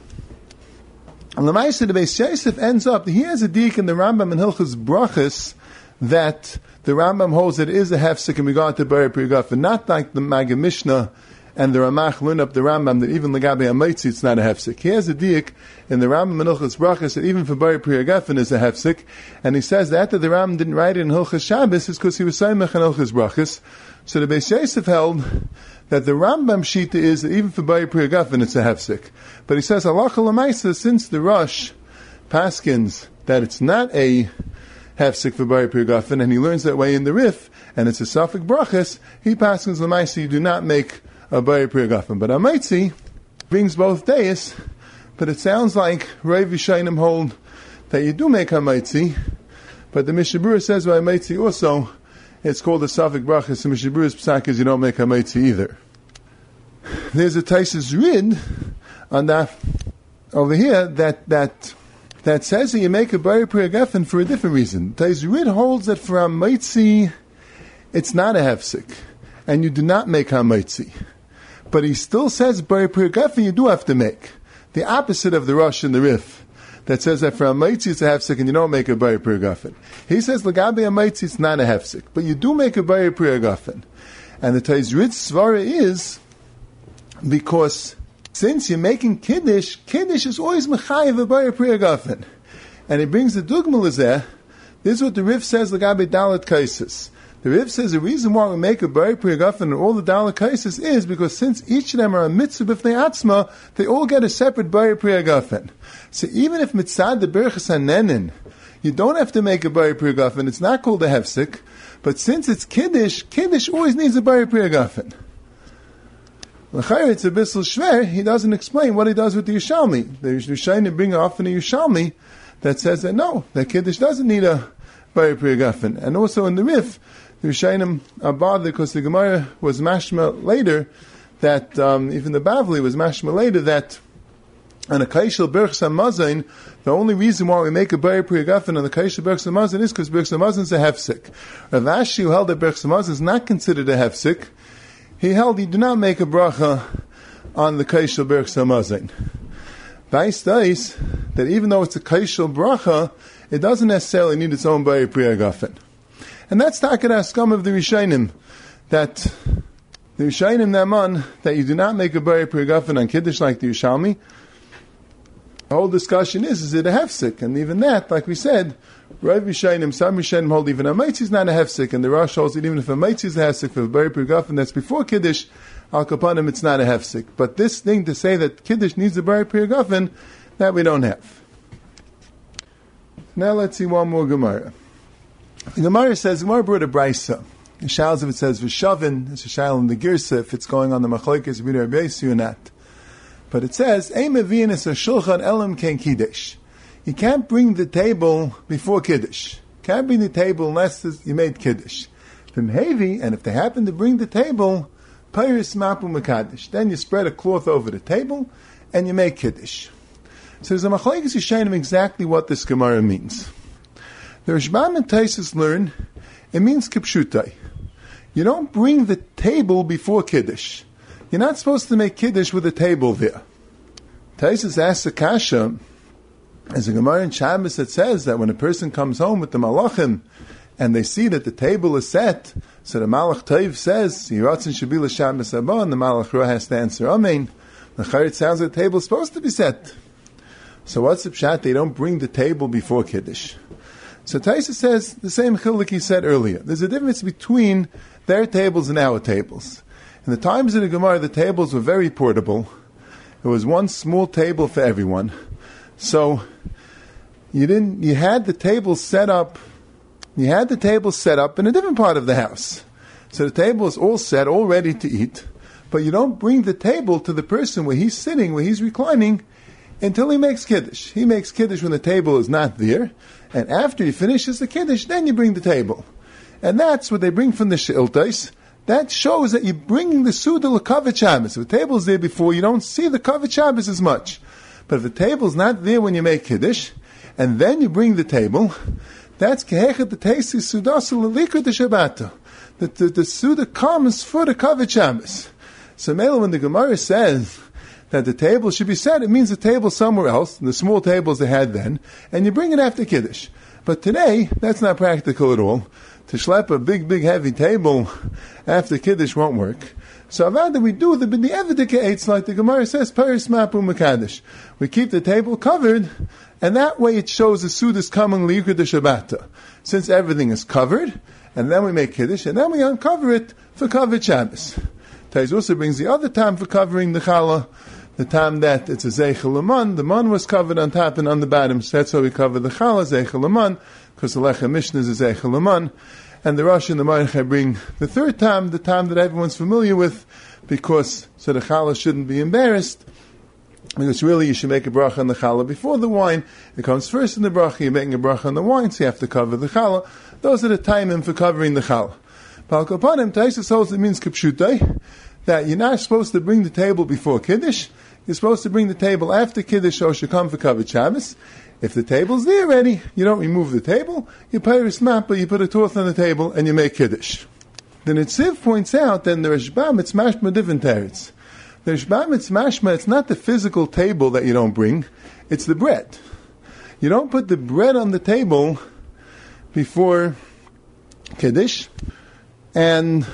And the Ma'aseh, the Beis Yosef ends up, he has a dik in the Rambam and Hilchos Brachos that the Rambam holds that it is a hefsek in regard to Bari Pri Hagafen, not like the Maggid Mishnah and the Ramach learn up the Rambam that even Lagabe Hamaitzi it's not a hefsek. He has a dik in the Rambam and Hilchos Brachos that even for Bari Pri Hagafen is a hefsek, and he says that the Rambam didn't write it in Hilchos Shabbos is because he was Saimach in Hilchos Brachos. So the Beis Yosef held that the Rambam Shita is that even for Bari Pri Hagafen it's a hefsek. But he says, halacha l'maisa, since the Rosh paskins that it's not a hefsek for Bari Pri Hagafen, and he learns that way in the Rif, and it's a Safek Brachos, he paskins l'maisa, you do not make a Bari Pri Hagafen. But Hamaitzi brings both days, but it sounds like Rav Yishayim hold that you do make Hamaitzi, but the Mishnah Berurah says by Hamaitzi also, it's called a Safek Brachos, and Mishnah Berurah's psak is you don't make Hamaitzi either. There's a Taisus Rid on that over here that says that you make a Bari Pri Hagafen for a different reason. Taisus Rid holds that for Hamaitzi it's not a hefsek, and you do not make Hamaitzi. But he still says Bari Pri Hagafen you do have to make. The opposite of the Rosh and the Rif, that says that for Hamaitzi it's a hefsek and you don't make a Bari Pri Hagafen. He says Lagabe Hamaitzi it's not a hefsek, but you do make a Bari Pri Hagafen. And the Taisus Rid svara is because since you're making Kiddush is always mechayev a Bari Pri Hagafen. And he brings the Dugma Lezeh. This is what the Rif says Lagabe Dalet Kaisis. The Rif says the reason why we make a Bari Pri Hagafen and all the Dalet Kaisis is because since each of them are a mitzvah b'fnei atzma, they all get a separate Bari Pri Hagafen. So even if mitzad the berachas hanenin, you don't have to make a Bari Pri Hagafen, it's not called a hefsek, but since it's Kiddush always needs a Bari Pri Hagafen. L'chayr, it's a bissel shver, he doesn't explain what he does with the Yerushalmi. The Rishonim bring often a Yerushalmi that says that no, that Kiddush doesn't need a Bari Pri Hagafen. And also in the Rif, the Rishonim are bothered because the Gemara was mashma later that, even the Bavli was mashma later that on a Kaishel Berchs HaMazon, the only reason why we make a Bari Pri Hagafen on the Kaishel Berchs HaMazon is because Berchs HaMazon is a hefsek. Rav Ashi, who held that Berchs HaMazon is not considered a hefsek, he held he do not make a bracha on the Kaishel Berchs HaMazon. Bais Dais, that even though it's a Kaishel bracha, it doesn't necessarily need its own Bari Pri Hagafen. And that's Takat Askam of the Rishonim, that the Rishonim Naman, that you do not make a Bari Pri Hagafen on Kiddush like the Yerushalmi. The whole discussion is it a hefsek? And even that, like we said, Rav Yishayim, some Yishayim hold even a Maitzi is not a hefsek, and the Rosh holds that even if a Maitzi is a hefsek, for a Bari Pirgafen that's before Kiddush, Al Kapanim it's not a hefsek. But this thing to say that Kiddush needs a Bari Pirgafen, that we don't have. Now let's see one more Gemara. The Gemara says, Gemara brought a Brisa. The Shals, if it says V'shavin, it's a Shal in the Girsa, if it's going on the Machlokes, Rabbi Rabbi Yisrael or not. But it says, Ein mevi'in es hashulchan elam ken kiddush. You can't bring the table before Kiddush. Can't bring the table unless you made Kiddush. From Hevi, and if they happen to bring the table, Peiris mapu mekadosh. Then you spread a cloth over the table, and you make Kiddush. So there's a machlokes yishayim exactly what this Gemara means. The Rashbam and Taisus learn, it means kipshutai. You don't bring the table before Kiddush. You're not supposed to make Kiddush with a table there. Taisus asks a kasha, as a Gemara in Shabbos that says that when a person comes home with the malachim and they see that the table is set, so the malach Taiv says, Yiratzin should be l'Shabbos haba, and the malach Ra has to answer Amen. It sounds like the table is supposed to be set. So what's the pshat? They don't bring the table before Kiddush. So Taisus says the same chiluk he said earlier. There's a difference between their tables and our tables. In the times of the Gemara, the tables were very portable. There was one small table for everyone. So you had the table set up in a different part of the house. So the table is all set, all ready to eat, but you don't bring the table to the person where he's sitting, where he's reclining, until he makes Kiddush. He makes Kiddush when the table is not there, and after he finishes the Kiddush, then you bring the table. And that's what they bring from the She'iltais. That shows that you're bringing the Suda l'Kavod Shabbos. If the table's there before, you don't see the Kavod Shabbos as much. But if the table's not there when you make Kiddush, and then you bring the table, that's Kehechet the Teisi Sudasu l'Likra de Shabbat. The Suda comes for the Kavod Shabbos. So Mela, when the Gemara says that the table should be set, it means the table somewhere else, the small tables they had then, and you bring it after Kiddush. But today, that's not practical at all. To schlep a big, heavy table after Kiddush won't work. So rather we do the B'di'evedike eitz, like the Gemara says, Peiris mapu mekadosh. We keep the table covered, and that way it shows the Suda is coming li'ikra de Shabbata. Since everything is covered, and then we make Kiddush, and then we uncover it for Kavod Shabbos. Taiz also brings the other time for covering the challah, the time that it's a zeichel leman, the man was covered on top and on the bottom, so that's why we cover the challah, zeichel leman, because the Lechem Mishnah is a zeichel leman. And the Rosh and the Mordechai bring the third time, the time that everyone's familiar with, because so the challah shouldn't be embarrassed. Because really you should make a bracha on the challah before the wine. It comes first in the bracha, you're making a bracha on the wine, so you have to cover the challah. Those are the timing for covering the challah. But Al-Kapanim, Taisus holds it means kipshutai, that you're not supposed to bring the table before Kiddush, you're supposed to bring the table after Kiddush, or should come for Kavod Shabbos. If the table's there already, you don't remove the table, you peiris mappa, you put a cloth on the table, and you make Kiddush. The Netziv points out that in the Rashbam, it's mashma different teretz. The Rashbam, it's mashma, it's not the physical table that you don't bring, it's the bread. You don't put the bread on the table before Kiddush, and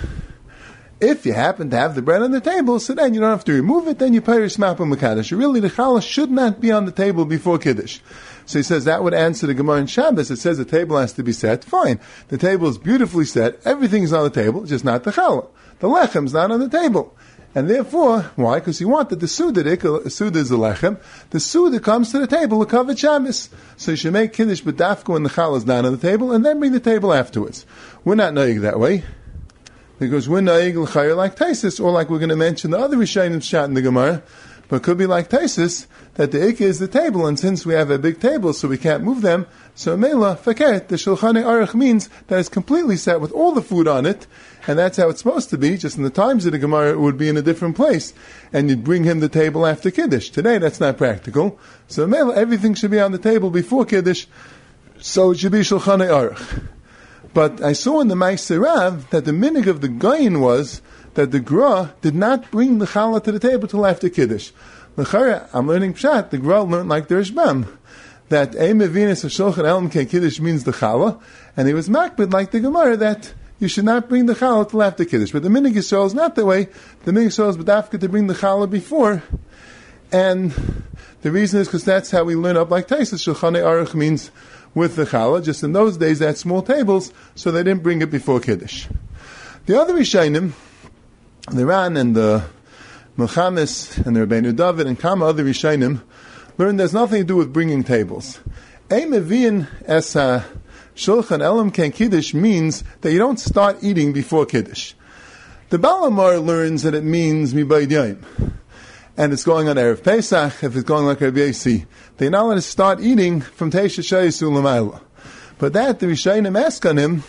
if you happen to have the bread on the table, so then you don't have to remove it, then you peiris mappa mekadosh. Really, the challah should not be on the table before Kiddush. So he says that would answer the Gemara in Shabbos. It says the table has to be set. Fine. The table is beautifully set. Everything's on the table, just not the challah. The lechem's not on the table. And therefore, why? Because he wanted the Suda. The Suda is the lechem. The Suda comes to the table, the Kavod Shabbos. So you should make Kiddush b'dafka when the challah is not on the table, and then bring the table afterwards. We're not knowing that way. Because we're knowing l'chayr like Taisus, or like we're going to mention the other Rishonim shot in the Gemara, but it could be like Taisus, that the ikka is the table, and since we have a big table, so we can't move them, so Mela, fakert, the Shulchan Aruch means that it's completely set with all the food on it, and that's how it's supposed to be. Just in the times of the Gemara, it would be in a different place, and you'd bring him the table after Kiddush. Today, that's not practical. So Mela, everything should be on the table before Kiddush, so it should be Shulchan Aruch. But I saw in the Ma'aser Rav that the minig of the Gaon was that the Gra did not bring the challah to the table till after Kiddush. L'chara, I'm learning pshat, the Gra learned like the Rashbam, that Ein mevi'in es hashulchan elam ken Kiddush means the challah, and he was makbid like the Gemara that you should not bring the challah till after Kiddush. But the minig Yisrael is not that way. The minig Yisrael is b'dafka to bring the challah before, And the reason is because that's how we learn up like Taisus. Shulchanei Aruch means with the challah. Just in those days, they had small tables, so they didn't bring it before Kiddush. The other Rishonim, the Ran and the Milchamis and the Rabbeinu David and Kama other Rishonim, learned there's nothing to do with bringing tables. Ein meviin es Shulchan Elam Ken Kiddush means that you don't start eating before Kiddush. The Balamar learns that it means Mibayid Yom. And it's going on Erev Pesach, if it's going like Rabbi Yossi. They're not allowed to start eating from Teisha Shayis Ulamayla. But that, the Rishonim ask on him,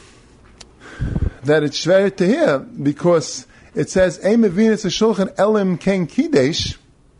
that it's shver to hear, because it says, Ein meviin es Shulchan Elam Ken Kiddush.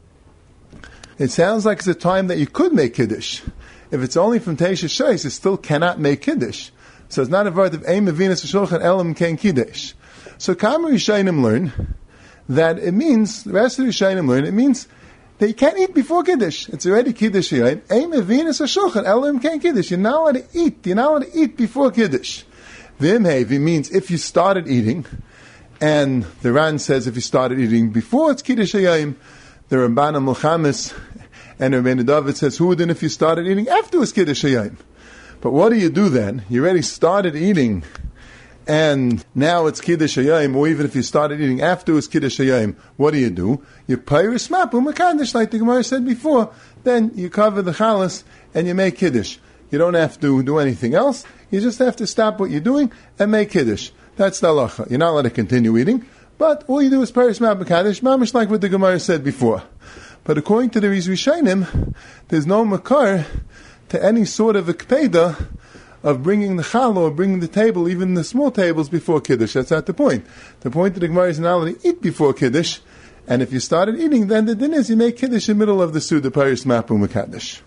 It sounds like it's a time that you could make Kiddush. If it's only from Teisha Shayis, it still cannot make Kiddush. So it's not a word of Ein meviin es Shulchan Elam Ken Kiddush. So Kama Rishonim learn that it means, the rest of the Rishonim learn, it means that you can't eat before Kiddush. It's already Kiddush here. Ein meviin es Shulchan Elam Ken Kiddush. You're not allowed to eat. You're not allowed to eat before Kiddush. V'imhevi means if you started eating, and the Ran says if you started eating before it's Kiddush Hayayim, the Ramban Milchamis and the Rabbeinu David says, who then if you started eating after it's Kiddush Hayayim? But what do you do then? You already started eating, and now it's Kiddush Hayayim, or even if you started eating after it's Kiddush Hayayim, what do? You payris mapu mekadosh, like the Gemara said before. Then you cover the chalas and you make Kiddush. You don't have to do anything else. You just have to stop what you're doing and make Kiddush. That's the halacha. You're not allowed to continue eating, but all you do is payris mapu mekadosh, mamish like what the Gemara said before. But according to the Rishonim, there's no makar to any sort of a kpeda of bringing the challah or bringing the table, even the small tables, before Kiddush. That's not the point. The point of the Gemara is not allowed to eat before Kiddush, and if you started eating, then the din is you make Kiddush in the middle of the Suda, Payris Mapu Mekadosh.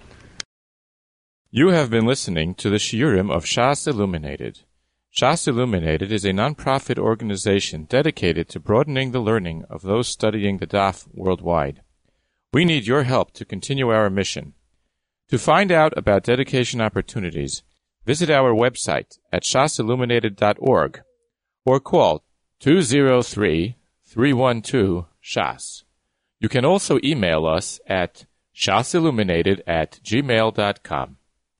You have been listening to the Shiurim of Shas Illuminated. Shas Illuminated is a non-profit organization dedicated to broadening the learning of those studying the Daf worldwide. We need your help to continue our mission. To find out about dedication opportunities, visit our website at shasilluminated.org or call 203-312-SHAS. You can also email us at shasilluminated@gmail.com.